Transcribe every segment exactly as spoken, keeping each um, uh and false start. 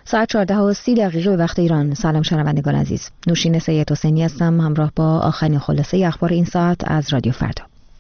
ساعت چهارده و سی دقیقه به وقت ایران. سلام شنوندگان عزیز. نوشین سید حسینی هستم همراه با آخرین خلاصه اخبار این ساعت از رادیو فردا.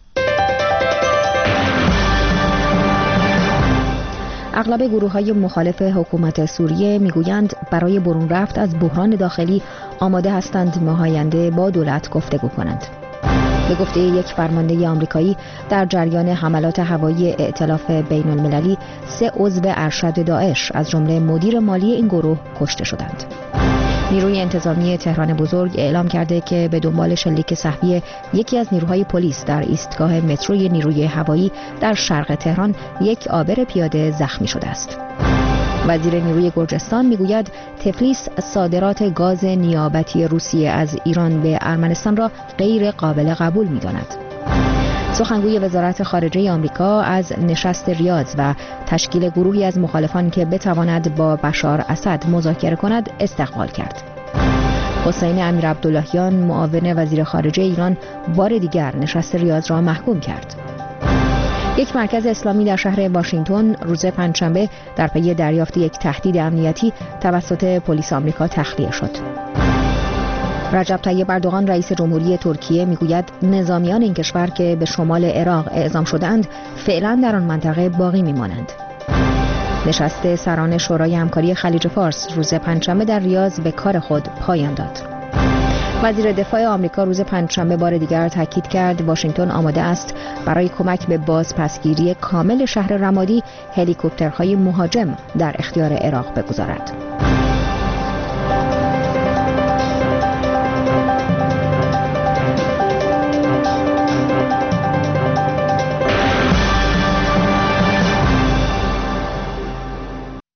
اغلب گروه‌های مخالف حکومت سوریه میگویند برای برون رفت از بحران داخلی آماده هستند ماه آینده با دولت گفتگو کنند. به گفته یک فرمانده آمریکایی در جریان حملات هوایی ائتلاف بین المللی سه عضو ارشد داعش از جمله مدیر مالی این گروه کشته شدند. نیروی انتظامی تهران بزرگ اعلام کرده که به دنبال شلیک سهمی یکی از نیروهای پلیس در ایستگاه متروی نیروی هوایی در شرق تهران یک عابر پیاده زخمی شده است. وزیر نیروی گرجستان میگوید تفلیس صادرات گاز نیابتی روسیه از ایران به ارمنستان را غیر قابل قبول می‌داند. سخنگوی وزارت خارجه آمریکا از نشست ریاض و تشکیل گروهی از مخالفان که بتواند با بشار اسد مذاکره کند استقبال کرد. حسین امیر عبداللهیان معاون وزیر خارجه ایران بار دیگر نشست ریاض را محکوم کرد. یک مرکز اسلامی در شهر واشنگتن روز پنجشنبه در پی دریافت یک تهدید امنیتی توسط پلیس آمریکا تخلیه شد. رجب طیب اردوغان رئیس جمهوری ترکیه میگوید نظامیان این کشور که به شمال عراق اعزام شده‌اند فعلا در آن منطقه باقی میمانند. نشست سران شورای همکاری خلیج فارس روز پنجشنبه در ریاض به کار خود پایان داد. وزیر دفاع آمریکا روز پنجشنبه بار دیگر تاکید کرد واشنگتن آماده است برای کمک به بازپسگیری کامل شهر رمادی هلیکوپترهای مهاجم در اختیار عراق بگذارد.